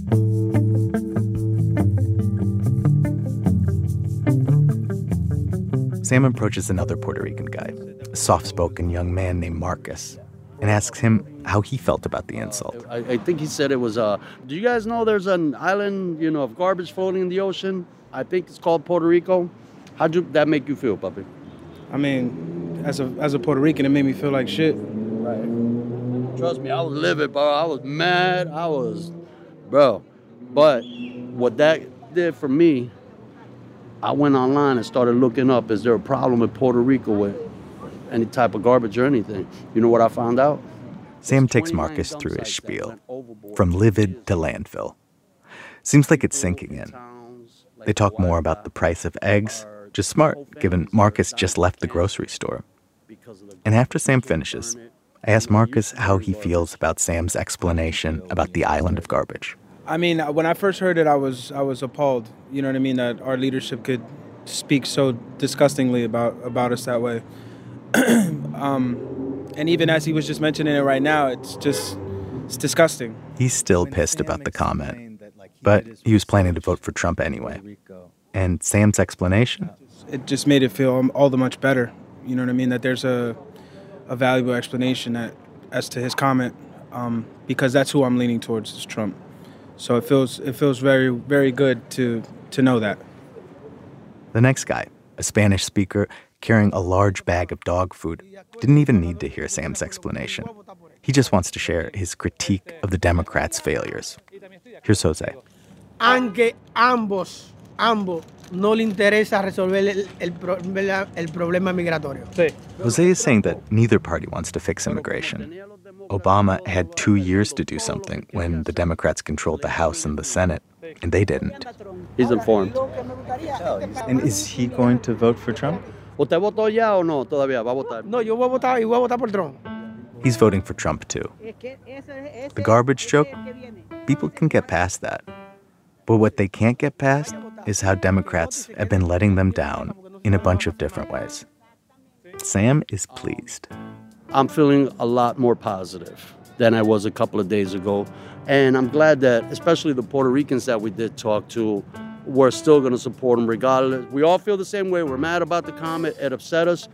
Sam approaches another Puerto Rican guy, a soft-spoken young man named Marcus, and asks him how he felt about the insult. I think he said it was, do you guys know there's an island, you know, of garbage floating in the ocean? I think it's called Puerto Rico. How'd that make you feel, puppy? I mean, as a Puerto Rican, it made me feel like shit. Right. Trust me, I was livid, bro. I was mad. Bro. But what that did for me, I went online and started looking up, is there a problem with Puerto Rico with any type of garbage or anything? You know what I found out? Sam takes Marcus through his spiel, from livid to landfill. Seems like it's sinking in. They talk more about the price of eggs, just smart, given Marcus just left the grocery store. And after Sam finishes, I ask Marcus how he feels about Sam's explanation about the island of garbage. I mean, when I first heard it, I was appalled. You know what I mean? That our leadership could speak so disgustingly about us that way. And even as he was just mentioning it right now, it's disgusting. He's still pissed about the comment, but he was planning to vote for Trump anyway. And Sam's explanation? It just made it feel all the much better. You know what I mean? That there's a valuable explanation as to his comment, because that's who I'm leaning towards, is Trump. So it feels very, very good to know that. The next guy, a Spanish speaker carrying a large bag of dog food, didn't even need to hear Sam's explanation. He just wants to share his critique of the Democrats' failures. Here's Jose. Aunque ambos no le interesa resolver el problema migratorio. Jose is saying that neither party wants to fix immigration. Obama had 2 years to do something when the Democrats controlled the House and the Senate, and they didn't. He's informed. And is he going to vote for Trump? ¿Usted votó ya o no? Todavía va a votar. No, yo voy a votar y voy a votar por Trump. He's voting for Trump, too. The garbage joke? People can get past that. But what they can't get past is how Democrats have been letting them down in a bunch of different ways. Sam is pleased. I'm feeling a lot more positive than I was a couple of days ago. And I'm glad that, especially the Puerto Ricans that we did talk to, we're still going to support them regardless. We all feel the same way. We're mad about the comment. It upset us.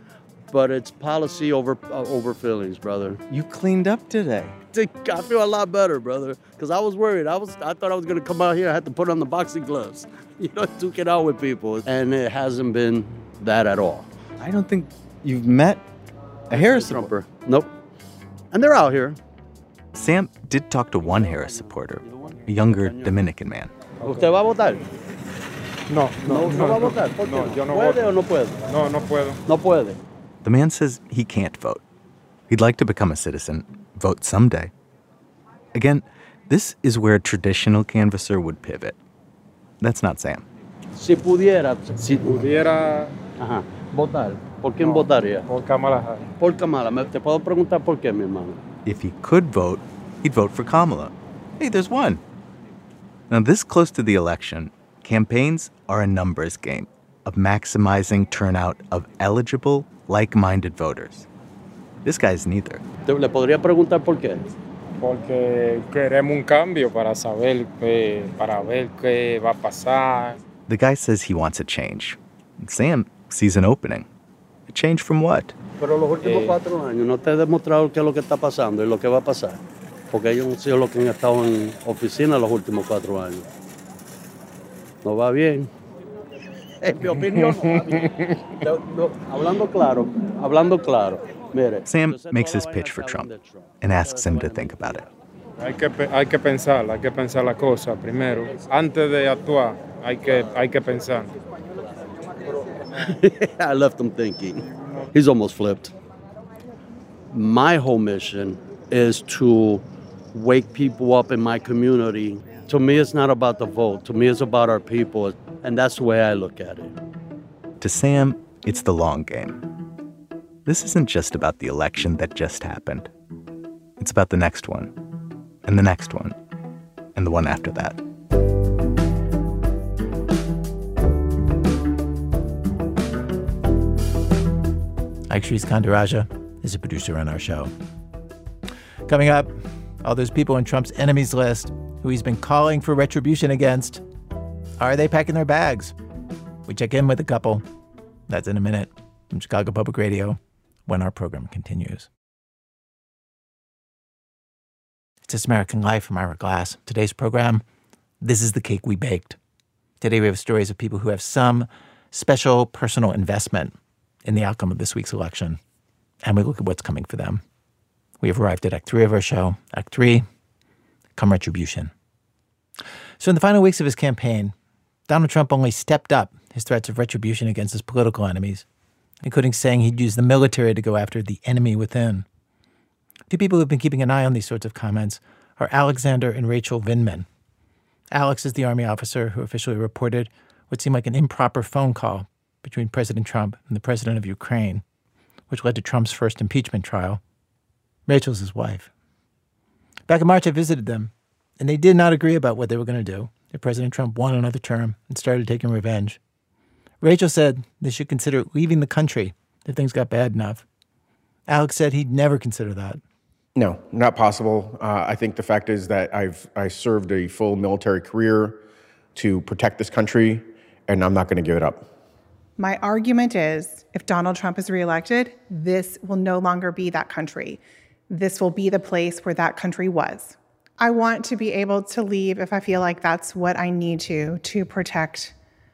but it's policy over feelings, brother. You cleaned up today. I feel a lot better, brother, because I was worried. I thought I was going to come out here. I had to put on the boxing gloves, duke it out with people. And it hasn't been that at all. I don't think you've met a Harris supporter. Nope. And they're out here. Sam did talk to one Harris supporter, a younger Dominican man. ¿Usted va a votar? No va a votar. ¿Por qué no? Yo no ¿Puede voto. o no puede? No puedo. No puede. The man says he can't vote. He'd like to become a citizen, vote someday. Again, this is where a traditional canvasser would pivot. That's not Sam. Si pudiera. Ajá. Votar. ¿Por quién votaría? Por Kamala Harris. Por Kamala. ¿Te puedo preguntar por qué, mi hermano? If he could vote, he'd vote for Kamala. Hey, there's one. Now, this close to the election, campaigns are a numbers game of maximizing turnout of eligible, like-minded voters. This guy's neither. ¿Le podría preguntar por qué? Porque queremos un cambio para ver qué va a pasar. The guy says he wants a change. Sam sees an opening. A change from what? Pero los últimos 4 años no te he demostrado qué es lo que está pasando y lo que va a pasar. Porque ellos han sido los que han estado en oficina los últimos 4 años. No va bien. En mi opinión, no va bien. Hablando claro. Mire, Sam makes his pitch for Trump and asks him to think about it. Hay que pensar la cosa primero. Antes de actuar, hay que pensar. I left him thinking. He's almost flipped. My whole mission is to wake people up in my community. To me, it's not about the vote. To me, it's about our people. And that's the way I look at it. To Sam, it's the long game. This isn't just about the election that just happened. It's about the next one, and the next one, and the one after that. Akshay Skandaraja is a producer on our show. Coming up, all those people on Trump's enemies list who he's been calling for retribution against. Are they packing their bags? We check in with a couple. That's in a minute from Chicago Public Radio when our program continues. It's This American Life from Ira Glass. Today's program, this is the cake we baked. Today we have stories of people who have some special personal investment in the outcome of this week's election, and we look at what's coming for them. We have arrived at Act 3 of our show. Act 3, come retribution. So in the final weeks of his campaign, Donald Trump only stepped up his threats of retribution against his political enemies, including saying he'd use the military to go after the enemy within. Two people who've been keeping an eye on these sorts of comments are Alexander and Rachel Vindman. Alex is the Army officer who officially reported what seemed like an improper phone call between President Trump and the president of Ukraine, which led to Trump's first impeachment trial. Rachel's his wife. Back in March, I visited them, and they did not agree about what they were going to do if President Trump won another term and started taking revenge. Rachel said they should consider leaving the country if things got bad enough. Alex said he'd never consider that. No, not possible. I think the fact is that I served a full military career to protect this country, and I'm not going to give it up. My argument is, if Donald Trump is reelected, this will no longer be that country. This will be the place where that country was. I want to be able to leave if I feel like that's what I need to protect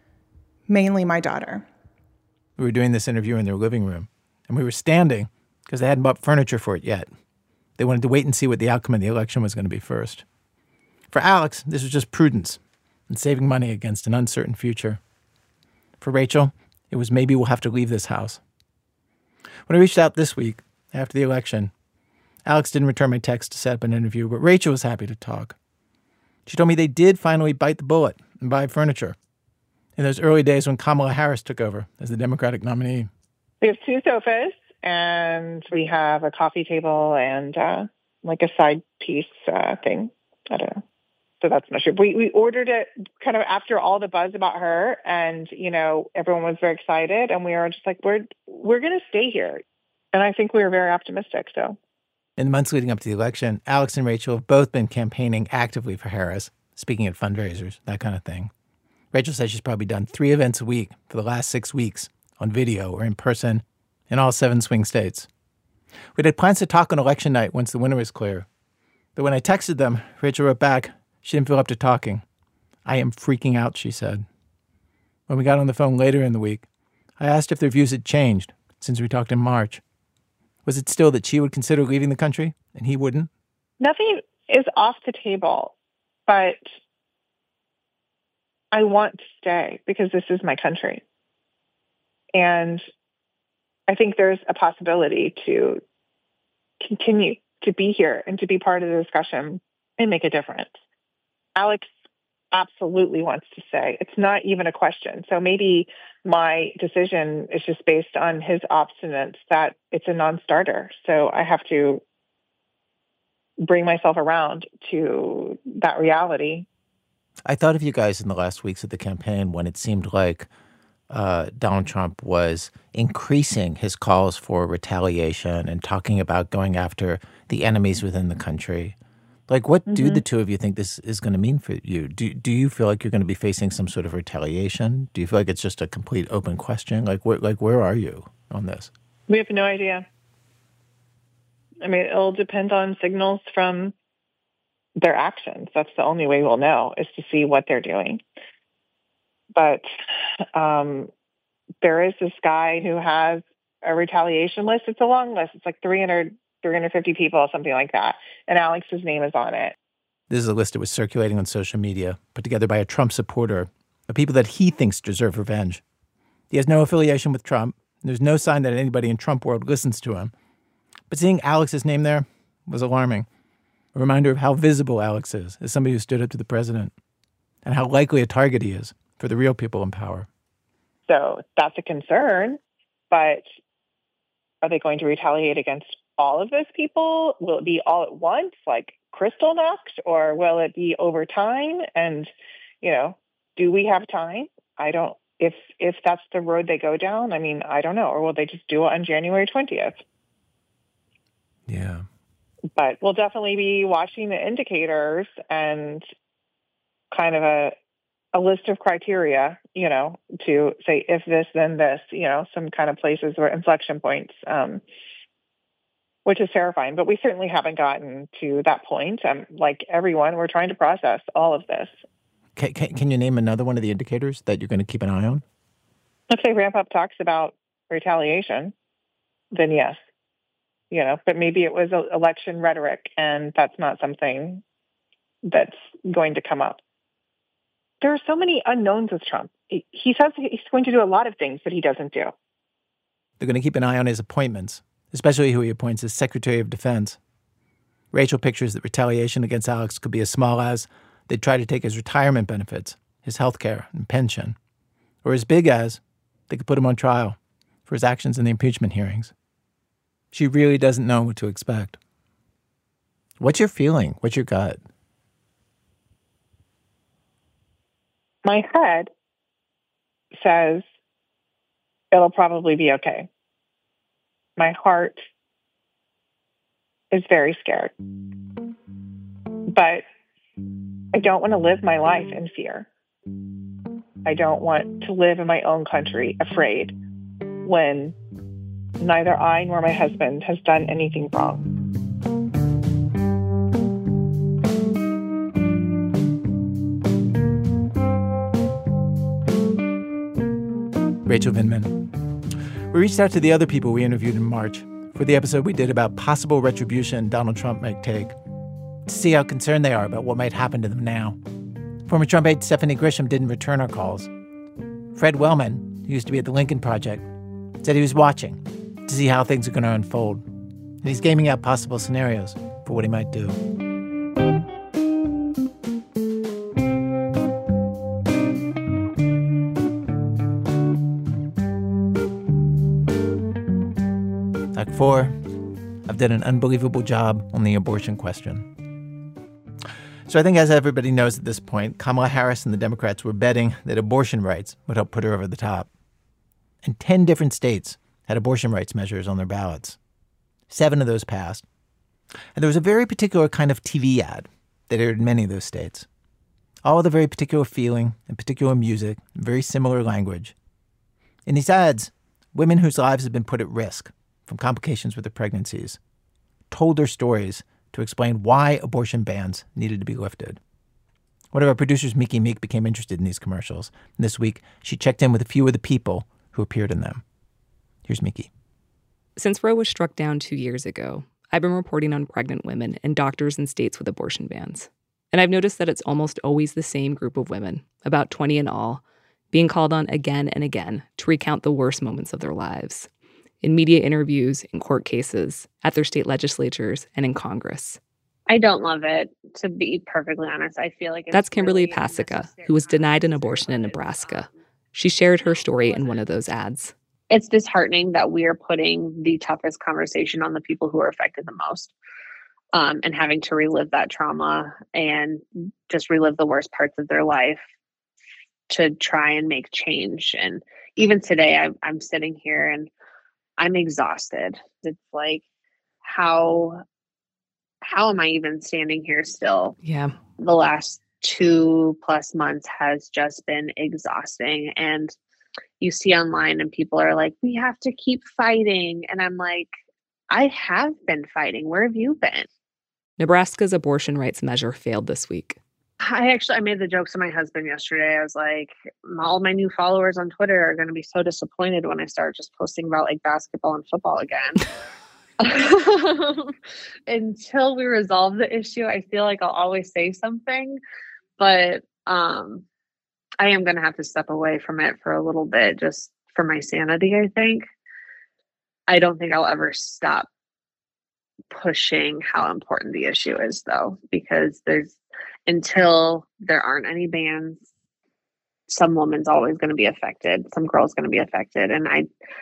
mainly my daughter. We were doing this interview in their living room, and we were standing because they hadn't bought furniture for it yet. They wanted to wait and see what the outcome of the election was going to be first. For Alex, this was just prudence and saving money against an uncertain future. For Rachel, it was maybe we'll have to leave this house. When I reached out this week, after the election, Alex didn't return my text to set up an interview, but Rachel was happy to talk. She told me they did finally bite the bullet and buy furniture in those early days when Kamala Harris took over as the Democratic nominee. We have 2 sofas, and we have a coffee table and like a side piece thing. I don't know. So that's not sure. We ordered it kind of after all the buzz about her, and everyone was very excited, and we were just like, we're going to stay here, and I think we were very optimistic. So, in the months leading up to the election, Alex and Rachel have both been campaigning actively for Harris, speaking at fundraisers, that kind of thing. Rachel says she's probably done 3 events a week for the last 6 weeks on video or in person in all 7 swing states. We'd had plans to talk on election night once the winner was clear. But when I texted them, Rachel wrote back, she didn't feel up to talking. I am freaking out, she said. When we got on the phone later in the week, I asked if their views had changed since we talked in March. Was it still that she would consider leaving the country and he wouldn't? Nothing is off the table, but I want to stay because this is my country. And I think there's a possibility to continue to be here and to be part of the discussion and make a difference. Alex absolutely wants to stay. It's not even a question. So maybe my decision is just based on his obstinance that it's a non-starter. So I have to bring myself around to that reality. I thought of you guys in the last weeks of the campaign when it seemed like Donald Trump was increasing his calls for retaliation and talking about going after the enemies within the country. Like, what do the two of you think this is going to mean for you? Do you feel like you're going to be facing some sort of retaliation? Do you feel like it's just a complete open question? Where are you on this? We have no idea. I mean, it'll depend on signals from their actions. That's the only way we'll know, is to see what they're doing. But there is this guy who has a retaliation list. It's a long list. It's like 350 people, something like that. And Alex's name is on it. This is a list that was circulating on social media, put together by a Trump supporter, of people that he thinks deserve revenge. He has no affiliation with Trump. There's no sign that anybody in Trump world listens to him. But seeing Alex's name there was alarming. A reminder of how visible Alex is as somebody who stood up to the president, and how likely a target he is for the real people in power. So that's a concern. But are they going to retaliate against all of those people? Will it be all at once, like Kristallnacht, or will it be over time? And, do we have time? I don't. If that's the road they go down, I mean, I don't know. Or will they just do it on January 20th? Yeah. But we'll definitely be watching the indicators and kind of a list of criteria, to say if this, then this, some kind of places where inflection points, which is terrifying. But we certainly haven't gotten to that point. Like everyone, we're trying to process all of this. Can you name another one of the indicators that you're going to keep an eye on? If they ramp up talks about retaliation, then yes. But maybe it was election rhetoric, and that's not something that's going to come up. There are so many unknowns with Trump. He says he's going to do a lot of things that he doesn't do. They're going to keep an eye on his appointments, especially who he appoints as Secretary of Defense. Rachel pictures that retaliation against Alex could be as small as they'd try to take his retirement benefits, his health care and pension, or as big as they could put him on trial for his actions in the impeachment hearings. She really doesn't know what to expect. What's your feeling? What's your gut? My head says it'll probably be okay. My heart is very scared. But I don't want to live my life in fear. I don't want to live in my own country afraid when neither I nor my husband has done anything wrong. Rachel Vindman. We reached out to the other people we interviewed in March for the episode we did about possible retribution Donald Trump might take, to see how concerned they are about what might happen to them now. Former Trump aide Stephanie Grisham didn't return our calls. Fred Wellman, who used to be at the Lincoln Project, said he was watching to see how things are going to unfold. And he's gaming out possible scenarios for what he might do. Act 4, I've done an unbelievable job on the abortion question. So I think, as everybody knows at this point, Kamala Harris and the Democrats were betting that abortion rights would help put her over the top. And 10 different states had abortion rights measures on their ballots. 7 of those passed. And there was a very particular kind of TV ad that aired in many of those states. All with a very particular feeling and particular music, and very similar language. In these ads, women whose lives have been put at risk from complications with their pregnancies, told their stories to explain why abortion bans needed to be lifted. One of our producers, Miki Meek, became interested in these commercials. And this week, she checked in with a few of the people who appeared in them. Here's Miki. Since Roe was struck down 2 years ago, I've been reporting on pregnant women and doctors in states with abortion bans. And I've noticed that it's almost always the same group of women, about 20 in all, being called on again and again to recount the worst moments of their lives. In media interviews, in court cases, at their state legislatures, and in Congress. I don't love it, to be perfectly honest. I feel like That's Kimberly Pasica, who was denied an abortion in Nebraska. She shared her story in one of those ads. It's disheartening that we are putting the toughest conversation on the people who are affected the most, and having to relive that trauma and just relive the worst parts of their life to try and make change. And even today, I'm sitting here and I'm exhausted. It's like, how am I even standing here still? Yeah. The last 2+ months has just been exhausting. And you see online and people are like, we have to keep fighting. And I'm like, I have been fighting. Where have you been? Nebraska's abortion rights measure failed this week. I made the jokes to my husband yesterday. I was like, all my new followers on Twitter are going to be so disappointed when I start just posting about like basketball and football again. Until we resolve the issue, I feel like I'll always say something, but I am going to have to step away from it for a little bit, just for my sanity, I think. I don't think I'll ever stop pushing how important the issue is, though, because until there aren't any bans, some woman's always going to be affected, some girl's going to be affected, and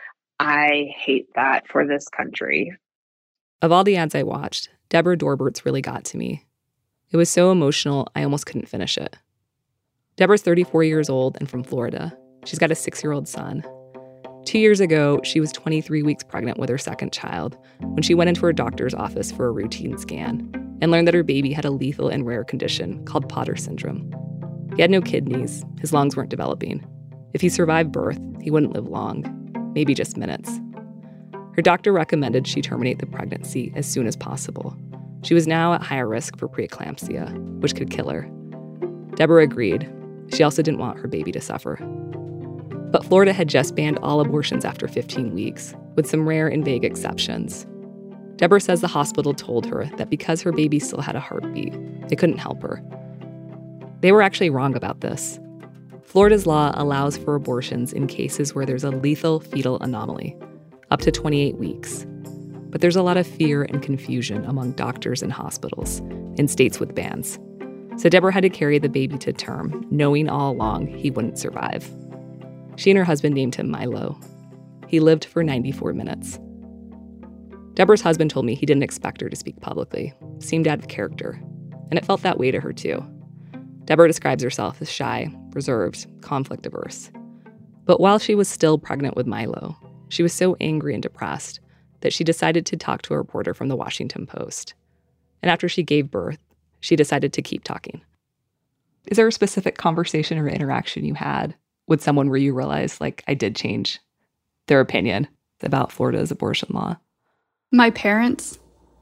I hate that for this country. Of all the ads I watched, Deborah Dorbert's really got to me. It was so emotional, I almost couldn't finish it. Deborah's 34 years old and from Florida. She's got a 6-year-old son. 2 years ago, she was 23 weeks pregnant with her second child when she went into her doctor's office for a routine scan and learned that her baby had a lethal and rare condition called Potter syndrome. He had no kidneys, his lungs weren't developing. If he survived birth, he wouldn't live long, maybe just minutes. Her doctor recommended she terminate the pregnancy as soon as possible. She was now at higher risk for preeclampsia, which could kill her. Deborah agreed. She also didn't want her baby to suffer. But Florida had just banned all abortions after 15 weeks, with some rare and vague exceptions. Deborah says the hospital told her that because her baby still had a heartbeat, they couldn't help her. They were actually wrong about this. Florida's law allows for abortions in cases where there's a lethal fetal anomaly, up to 28 weeks. But there's a lot of fear and confusion among doctors and hospitals in states with bans. So Deborah had to carry the baby to term, knowing all along he wouldn't survive. She and her husband named him Milo. He lived for 94 minutes. Deborah's husband told me he didn't expect her to speak publicly, seemed out of character, and it felt that way to her too. Deborah describes herself as shy, reserved, conflict-averse. But while she was still pregnant with Milo, she was so angry and depressed that she decided to talk to a reporter from the Washington Post. And after she gave birth, she decided to keep talking. Is there a specific conversation or interaction you had with someone where you realized, like, I did change their opinion about Florida's abortion law? My parents,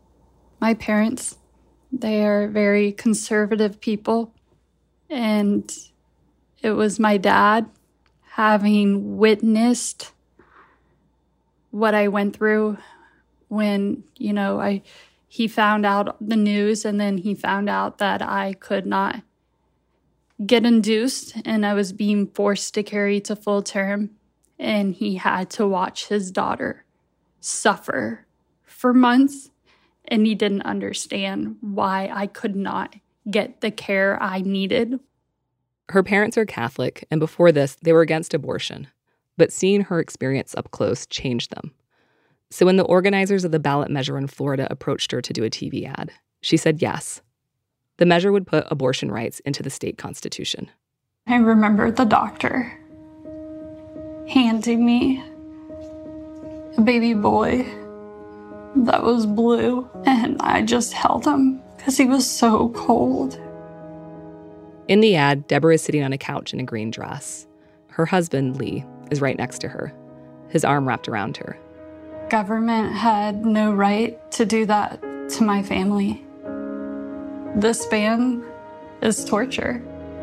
they are very conservative people. And it was my dad, having witnessed what I went through when, he found out the news, and then he found out that I could not get induced and I was being forced to carry to full term. And he had to watch his daughter suffer for months, and he didn't understand why I could not get the care I needed. Her parents are Catholic, and before this, they were against abortion. But seeing her experience up close changed them. So when the organizers of the ballot measure in Florida approached her to do a TV ad, she said yes. The measure would put abortion rights into the state constitution. I remember the doctor handing me a baby boy that was blue, and I just held him because he was so cold. In the ad, Deborah is sitting on a couch in a green dress. Her husband, Lee, is right next to her. his arm wrapped around her. Government had no right to do that to my family. This ban is torture.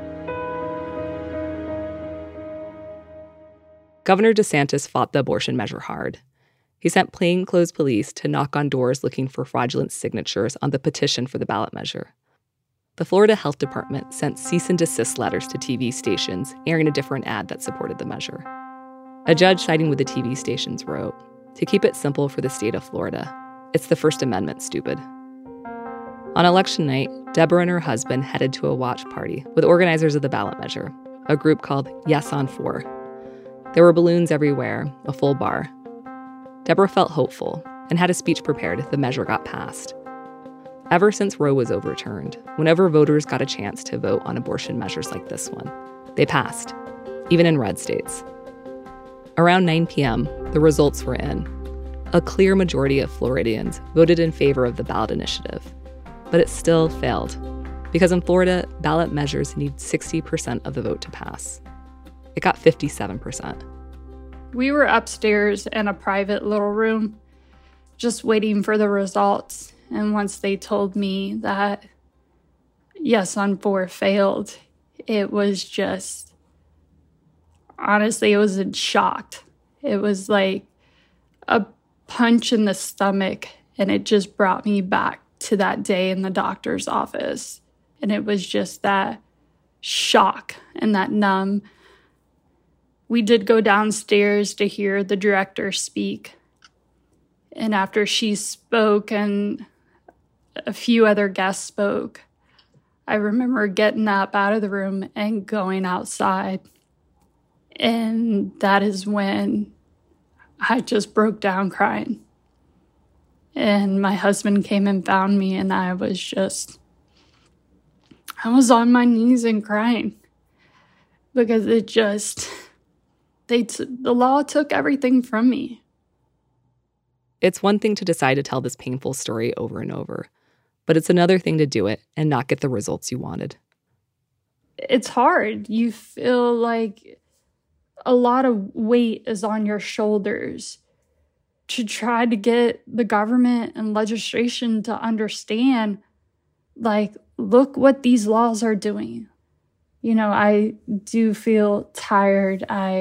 Governor DeSantis fought the abortion measure hard. He sent plainclothes police to knock on doors looking for fraudulent signatures on the petition for the ballot measure. The Florida Health Department sent cease and desist letters to TV stations airing a different ad that supported the measure. A judge siding with the TV stations wrote, "To keep it simple for the state of Florida, it's the First Amendment, stupid." On election night, Deborah and her husband headed to a watch party with organizers of the ballot measure, a group called Yes on 4. There were balloons everywhere, a full bar. Deborah felt hopeful and had a speech prepared if the measure got passed. Ever since Roe was overturned, whenever voters got a chance to vote on abortion measures like this one, they passed, even in red states. Around 9 p.m., the results were in. A clear majority of Floridians voted in favor of the ballot initiative. But it still failed, because in Florida, ballot measures need 60% of the vote to pass. It got 57%. We were upstairs in a private little room, just waiting for the results. And once they told me that Yes on 4 failed, it was just, honestly, it was shocked. It was like a punch in the stomach, and it just brought me back to that day in the doctor's office. And it was just that shock and that numb. We did go downstairs to hear the director speak. And after she spoke and a few other guests spoke, I remember getting up out of the room and going outside. And that is when I just broke down crying. And my husband came and found me, and I was on my knees and crying because it just, the law took everything from me. It's one thing to decide to tell this painful story over and over, but it's another thing to do it and not get the results you wanted. It's hard. You feel like a lot of weight is on your shoulders to try to get the government and legislation to understand, like, look what these laws are doing. I do feel tired.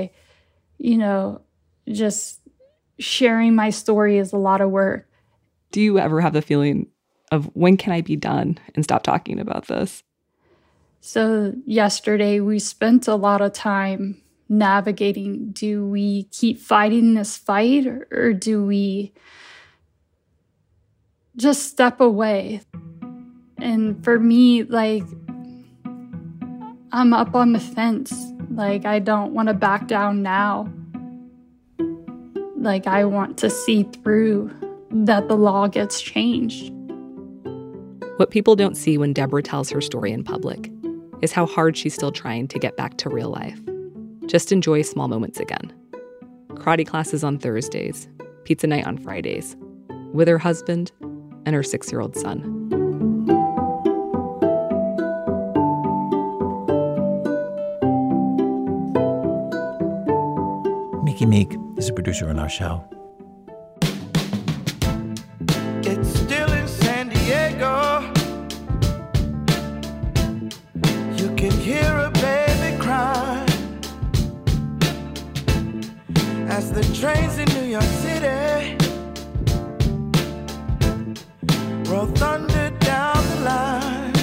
Just sharing my story is a lot of work. Do you ever have the feeling of, when can I be done and stop talking about this? So yesterday we spent a lot of time navigating. Do we keep fighting this fight, or do we just step away? And for me, I'm up on the fence. I don't want to back down now. I want to see through that the law gets changed. What people don't see when Deborah tells her story in public is how hard she's still trying to get back to real life. Just enjoy small moments again. Karate classes on Thursdays, pizza night on Fridays, with her husband and her 6-year-old son. Mickey Meek is a producer on our show. It's still in San Diego. You can hear a baby cry as the trains in New York City roll thunder down the line,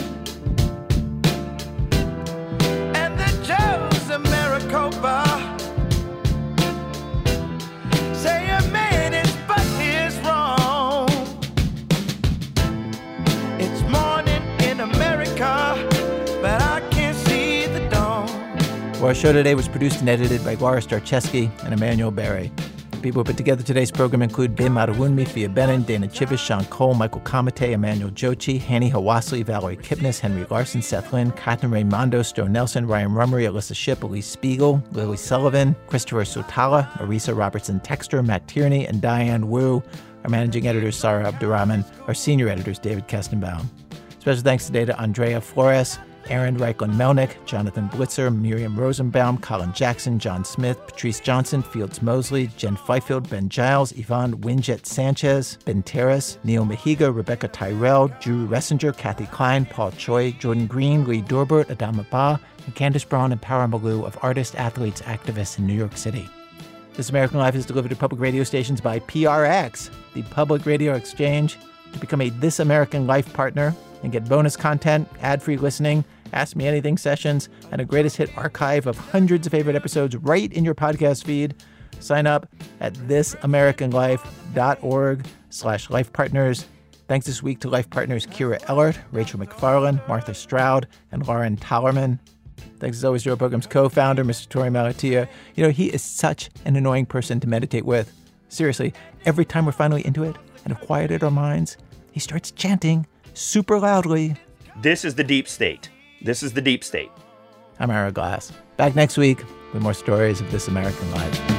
and the Joes of Maricopa say a man is but his wrong. It's morning in America, but I can't see the dawn. Well, our show today was produced and edited by Gloria Starcheski and Emmanuel Berry. People who put together today's program include Bim Adewunmi, Fia Benin, Dana Chivish, Sean Cole, Michael Kamate, Emmanuel Jochi, Hanny Hawasli, Valerie Kipnis, Henry Larson, Seth Lynn, Catherine Raimondo, Stowe Nelson, Ryan Rummery, Alyssa Shipp, Elise Spiegel, Lily Sullivan, Christopher Sotala, Marisa Robertson-Texter, Matt Tierney, and Diane Wu. Our managing editor is Sarah Abdurrahman. Our senior editor is David Kestenbaum. Special thanks today to Andrea Flores Aaron Reichlin-Melnick, Jonathan Blitzer, Miriam Rosenbaum, Colin Jackson, John Smith, Patrice Johnson, Fields Mosley, Jen Fifield, Ben Giles, Yvonne Winjet Sanchez, Ben Terrace, Neil Mejiga, Rebecca Tyrell, Drew Ressinger, Kathy Klein, Paul Choi, Jordan Green, Lee Dorbert, Adama Ba, and Candace Braun and Power Malou of artists, athletes, activists in New York City. This American Life is delivered to public radio stations by PRX, the Public Radio Exchange. To become a This American Life partner and get bonus content, ad-free listening, Ask Me Anything sessions, and a greatest hit archive of hundreds of favorite episodes right in your podcast feed, sign up at thisamericanlife.org/lifepartners. Thanks this week to Life Partners Kira Ellert, Rachel McFarland, Martha Stroud, and Lauren Tallerman. Thanks as always to our program's co-founder, Mr. Torey Malatia. You know, he is such an annoying person to meditate with. Seriously, every time we're finally into it and have quieted our minds, he starts chanting super loudly. This is the deep state. This is the deep state. I'm Ira Glass. Back next week with more stories of This American Life.